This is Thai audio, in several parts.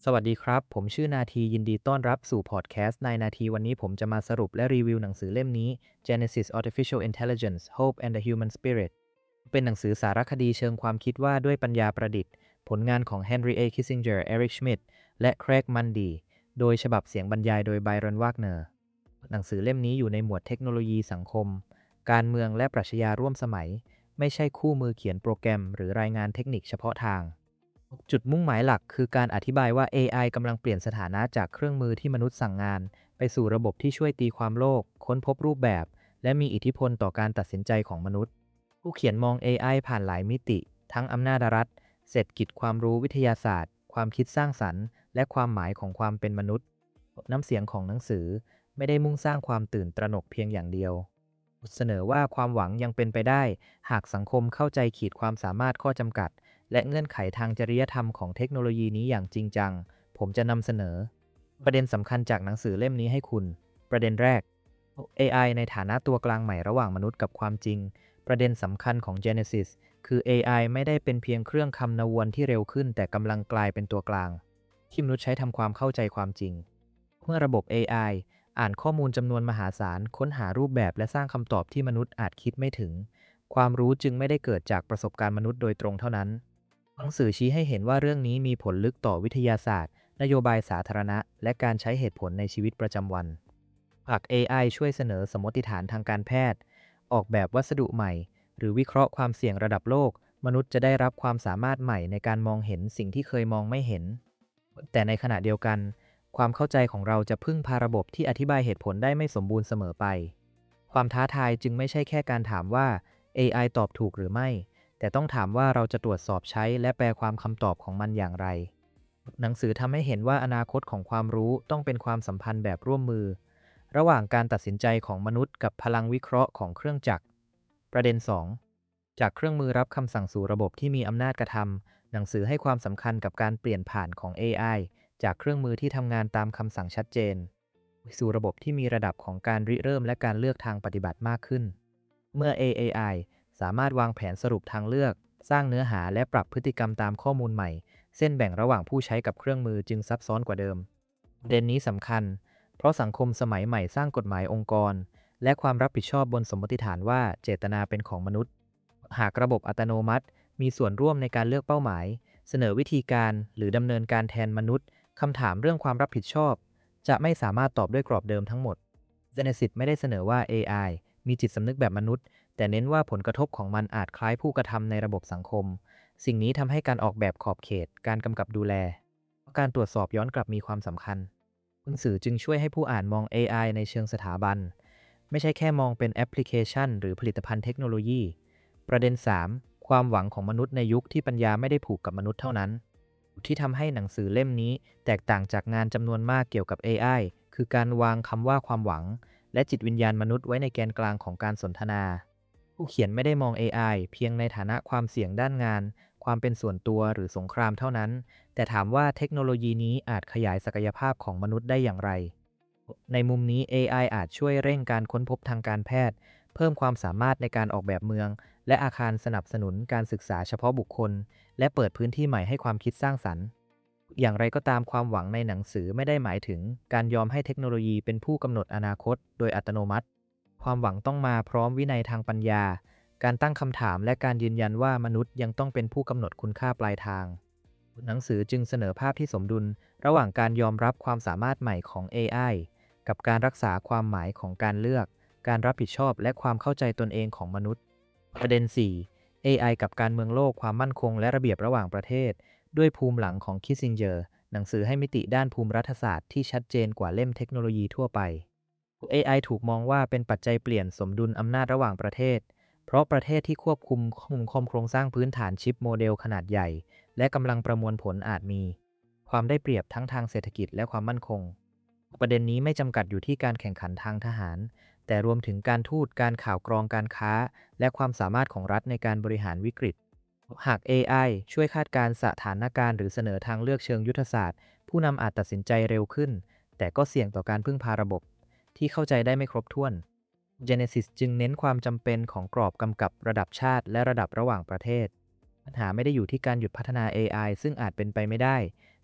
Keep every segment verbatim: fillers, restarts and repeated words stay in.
สวัสดีครับผมชื่อนาทียินดีต้อนรับสู่พอดแคสต์ในนาทีวันนี้ผมจะมาสรุปและรีวิวหนังสือเล่มนี้ Genesis Artificial Intelligence Hope and the Human Spirit เป็นหนังสือสารคดีเชิงความคิดว่าด้วยปัญญาประดิษฐ์ผลงานของ Henry A. Kissinger Eric Schmidt และ Craig Mundie โดยฉบับเสียงบรรยายโดย Byron Wagner หนังสือเล่มนี้อยู่ในหมวดเทคโนโลยีสังคมการเมืองและปรัชญาร่วมสมัยไม่ใช่คู่มือเขียนโปรแกรมหรือรายงานเทคนิคเฉพาะทาง จุดมุ่งหมายหลักคือการอธิบายว่า เอ ไอ กำลังเปลี่ยนสถานะจากเครื่องมือที่มนุษย์สั่งงานไปสู่ระบบที่ช่วยตีความโลกค้นพบรูปแบบและมีอิทธิพลต่อการตัดสินใจของมนุษย์ผู้เขียนมอง เอ ไอ ผ่านหลายมิติทั้งอำนาจรัฐเศรษฐกิจความรู้วิทยาศาสตร์ความคิดสร้างสรรค์และความหมายของความเป็นมนุษย์น้ำเสียงของหนังสือไม่ได้มุ่งสร้างความตื่นตระหนกเพียงอย่างเดียวเสนอว่าความหวังยังเป็นไปได้หากสังคมเข้าใจขีดความสามารถข้อจำกัดและเงื่อนไขทางจริยธรรมของเทคโนโลยีนี้อย่างจริงจังผมจะนำเสนอประเด็นสำคัญจากหนังสือเล่มนี้ให้คุณประเด็นแรก เอ ไอ ในฐานะตัวกลางใหม่ระหว่างมนุษย์กับความจริงประเด็นสำคัญของ Genesis คือ เอ ไอ ไม่ได้เป็นเพียงเครื่องคำนวณที่เร็วขึ้นแต่กำลังกลายเป็นตัวกลางที่มนุษย์ใช้ทำความเข้าใจความจริงเมื่อระบบ เอ ไอ อ่านข้อมูลจำนวนมหาศาลค้นหารูปแบบและสร้างคำตอบที่มนุษย์อาจคิดไม่ถึงความรู้จึงไม่ได้เกิดจากประสบการณ์มนุษย์โดยตรงเท่านั้นหนังสือชี้ให้เห็นว่าเรื่องนี้มีผลลึกต่อวิทยาศาสตร์นโยบายสาธารณะและการใช้เหตุผลในชีวิตประจำวันหาก เอ ไอ ช่วยเสนอสมมติฐานทางการแพทย์ออกแบบวัสดุใหม่หรือวิเคราะห์ความเสี่ยงระดับโลกมนุษย์จะได้รับความสามารถใหม่ในการมองเห็นสิ่งที่เคยมองไม่เห็นแต่ในขณะเดียวกันความเข้าใจของเราจะพึ่งพาระบบที่อธิบายเหตุผลได้ไม่สมบูรณ์เสมอไปความท้าทายจึงไม่ใช่แค่การถามว่า เอ ไอ ตอบถูกหรือไม่แต่ต้องถามว่าเราจะตรวจสอบใช้และแปลความคำตอบของมันอย่างไรหนังสือทำให้เห็นว่าอนาคตของความรู้ต้องเป็นความสัมพันธ์แบบร่วมมือระหว่างการตัดสินใจของมนุษย์กับพลังวิเคราะห์ของเครื่องจักรประเด็นสองจากเครื่องมือรับคำสั่งสู่ระบบที่มีอำนาจกระทำหนังสือให้ความสำคัญกับการเปลี่ยนผ่านของ เอ ไอ จากเครื่องมือที่ทำงานตามคำสั่งชัดเจนสู่ระบบที่มีระดับของการริเริ่มและการเลือกทางปฏิบัติมากขึ้นเมื่อ เอ ไอ สามารถวางแผนสรุปทางเลือกสร้างเนื้อหาและปรับพฤติกรรมตามข้อมูลใหม่เส้นแบ่งระหว่างผู้ใช้กับเครื่องมือจึงซับซ้อนกว่าเดิมประเด็นนี้สำคัญเพราะสังคมสมัยใหม่สร้างกฎหมายองค์กรและความรับผิดชอบบนสมมติฐานว่าเจตนาเป็นของมนุษย์หากระบบอัตโนมัติมีส่วนร่วมในการเลือกเป้าหมายเสนอวิธีการหรือดำเนินการแทนมนุษย์คำถามเรื่องความรับผิดชอบจะไม่สามารถตอบด้วยกรอบเดิมทั้งหมด Genesis ไม่ได้เสนอว่า เอ ไอ มีจิตสำนึกแบบมนุษย์แต่เน้นว่าผลกระทบของมันอาจคล้ายผู้กระทำในระบบสังคมสิ่งนี้ทำให้การออกแบบขอบเขตการกำกับดูแลการตรวจสอบย้อนกลับมีความสำคัญหนังสือจึงช่วยให้ผู้อ่านมอง เอ ไอ ในเชิงสถาบันไม่ใช่แค่มองเป็นแอปพลิเคชันหรือผลิตภัณฑ์เทคโนโลยีประเด็นสามความหวังของมนุษย์ในยุคที่ปัญญาไม่ได้ผูกกับมนุษย์เท่านั้นที่ทำให้หนังสือเล่มนี้แตกต่างจากงานจำนวนมากเกี่ยวกับ เอ ไอ คือการวางคำว่าความหวังและจิตวิญญาณมนุษย์ไว้ในแกนกลางของการสนทนาผู้เขียนไม่ได้มอง เอ ไอ เพียงในฐานะความเสี่ยงด้านงานความเป็นส่วนตัวหรือสงครามเท่านั้นแต่ถามว่าเทคโนโลยีนี้อาจขยายศักยภาพของมนุษย์ได้อย่างไรในมุมนี้ เอ ไอ อาจช่วยเร่งการค้นพบทางการแพทย์เพิ่มความสามารถในการออกแบบเมืองและอาคารสนับสนุนการศึกษาเฉพาะบุคคลและเปิดพื้นที่ใหม่ให้ความคิดสร้างสรรค์อย่างไรก็ตามความหวังในหนังสือไม่ได้หมายถึงการยอมให้เทคโนโลยีเป็นผู้กำหนดอนาคตโดยอัตโนมัติความหวังต้องมาพร้อมวินัยทางปัญญาการตั้งคำถามและการยืนยันว่ามนุษย์ยังต้องเป็นผู้กำหนดคุณค่าปลายทางหนังสือจึงเสนอภาพที่สมดุลระหว่างการยอมรับความสามารถใหม่ของ เอ ไอ กับการรักษาความหมายของการเลือกการรับผิดชอบและความเข้าใจตนเองของมนุษย์ประเด็นสี่ เอ ไอ กับการเมืองโลกความมั่นคงและระเบียบระหว่างประเทศด้วยภูมิหลังของ Kissinger หนังสือให้มิติด้านภูมิรัฐศาสตร์ที่ชัดเจนกว่าเล่มเทคโนโลยีทั่วไป เอ ไอ ถูกมองว่าเป็นปัจจัยเปลี่ยนสมดุลอำนาจระหว่างประเทศเพราะประเทศที่ควบคุมคุมคมโครงสร้างพื้นฐานชิปโมเดลขนาดใหญ่และกำลังประมวลผลอาจมีความได้เปรียบทั้งทางเศรษฐกิจและความมั่นคงประเด็นนี้ไม่จำกัดอยู่ที่การแข่งขันทางทหารแต่รวมถึงการทูตการข่าวกรองการค้าและความสามารถของรัฐในการบริหารวิกฤตหาก เอ ไอ ช่วยคาดการณ์สถานการณ์หรือเสนอทางเลือกเชิงยุทธศาสตร์ผู้นำอาจตัดสินใจเร็วขึ้นแต่ก็เสี่ยงต่อการพึ่งพาระบบที่เข้าใจได้ไม่ครบถ้วน Genesis จึงเน้นความจำเป็นของกรอบกำกับระดับชาติและระดับระหว่างประเทศปัญหาไม่ได้อยู่ที่การหยุดพัฒนา เอ ไอ ซึ่งอาจเป็นไปไม่ได้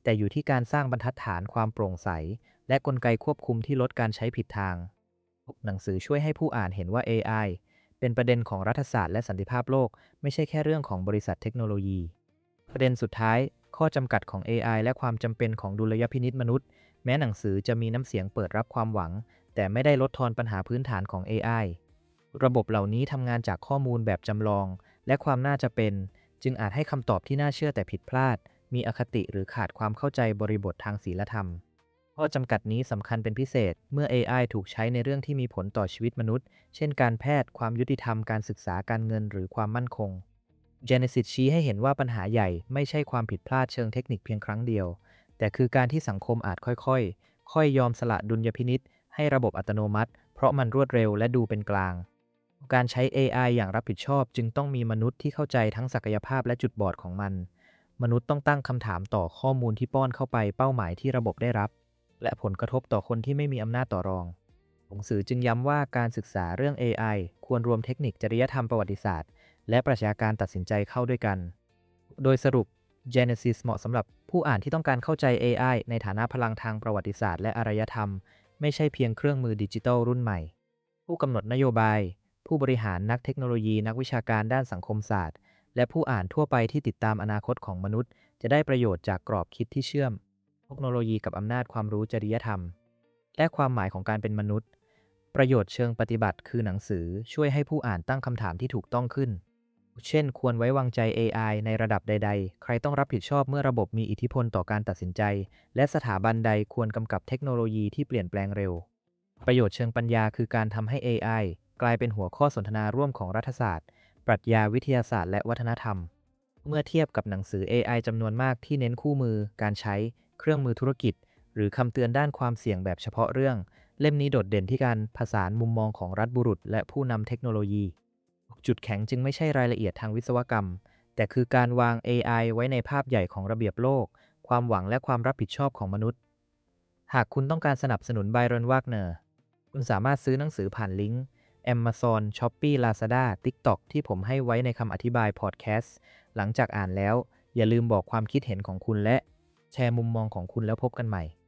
แต่อยู่ที่การสร้างบรรทัดฐานความโปร่งใสและกลไกควบคุมที่ลดการใช้ผิดทางหนังสือช่วยให้ผู้อ่านเห็นว่า เอ ไอ เป็นประเด็นของรัฐศาสตร์และสันติภาพโลกไม่ใช่แค่เรื่องของบริษัทเทคโนโลยีประเด็นสุดท้ายข้อจำกัดของ เอ ไอ และความจำเป็นของดุลยพินิจมนุษย์แม้หนังสือจะมีน้ำเสียงเปิดรับความหวังแต่ไม่ได้ลดทอนปัญหาพื้นฐานของ เอ ไอ ระบบเหล่านี้ทำงานจากข้อมูลแบบจำลองและความน่าจะเป็นจึงอาจให้คำตอบที่น่าเชื่อแต่ผิดพลาดมีอคติหรือขาดความเข้าใจบริบททางศีลธรรมข้อจำกัดนี้สำคัญเป็นพิเศษเมื่อ เอ ไอ ถูกใช้ในเรื่องที่มีผลต่อชีวิตมนุษย์เช่นการแพทย์ความยุติธรรมการศึกษาการเงินหรือความมั่นคง Genesis ชี้ให้เห็นว่าปัญหาใหญ่ไม่ใช่ความผิดพลาดเชิงเทคนิคเพียงครั้งเดียวแต่คือการที่สังคมอาจค่อยๆค่อยยอมสละดุลยพินิจให้ระบบอัตโนมัติเพราะมันรวดเร็วและดูเป็นกลางการใช้ เอ ไอ อย่างรับผิดชอบจึงต้องมีมนุษย์ที่เข้าใจทั้งศักยภาพและจุดบอดของมันมนุษย์ต้องตั้งคำถามต่อข้อมูลที่ป้อนเข้าไปเป้าหมายที่ระบบได้รับและผลกระทบต่อคนที่ไม่มีอำนาจต่อรองหนังสือจึงย้ำว่าการศึกษาเรื่อง เอ ไอ ควรรวมเทคนิคจริยธรรมประวัติศาสตร์และปรัชญาการตัดสินใจเข้าด้วยกันโดยสรุป Genesis เหมาะสำหรับผู้อ่านที่ต้องการเข้าใจ เอ ไอ ในฐานะพลังทางประวัติศาสตร์และอารยธรรมไม่ใช่เพียงเครื่องมือดิจิทัลรุ่นใหม่ผู้กำหนดนโยบายผู้บริหารนักเทคโนโลยีนักวิชาการด้านสังคมศาสตร์และผู้อ่านทั่วไปที่ติดตามอนาคตของมนุษย์จะได้ประโยชน์จากกรอบคิดที่เชื่อมเทคโนโลยีกับอำนาจความรู้จริยธรรมและความหมายของการเป็นมนุษย์ประโยชน์เชิงปฏิบัติคือหนังสือช่วยให้ผู้อ่านตั้งคำถามที่ถูกต้องขึ้นเช่นควรไว้วางใจ เอ ไอ ในระดับใดๆใครต้องรับผิดชอบเมื่อระบบมีอิทธิพลต่อการตัดสินใจและสถาบันใดควรกำกับเทคโนโลยีที่เปลี่ยนแปลงเร็วประโยชน์เชิงปัญญาคือการทำให้ เอ ไอ กลายเป็นหัวข้อสนทนาร่วมของรัฐศาสตร์ปรัชญาวิทยาศาสตร์และวัฒนธรรมเมื่อเทียบกับหนังสือ เอ ไอ จำนวนมากที่เน้นคู่มือการใช้เครื่องมือธุรกิจหรือคำเตือนด้านความเสี่ยงแบบเฉพาะเรื่องเล่มนี้โดดเด่นที่การผสานมุมมองของรัฐบุรุษและผู้นำเทคโนโลยีจุดแข็งจึงไม่ใช่รายละเอียดทางวิศวกรรมแต่คือการวาง เอ ไอ ไว้ในภาพใหญ่ของระเบียบโลกความหวังและความรับผิดชอบของมนุษย์หากคุณต้องการสนับสนุนไบรอนวากเนอร์คุณสามารถซื้อหนังสือผ่านลิงก์ Amazon, Shopee, Lazada, TikTok ที่ผมให้ไว้ในคำอธิบายพอดแคสต์หลังจากอ่านแล้วอย่าลืมบอกความคิดเห็นของคุณและแชร์มุมมองของคุณแล้วพบกันใหม่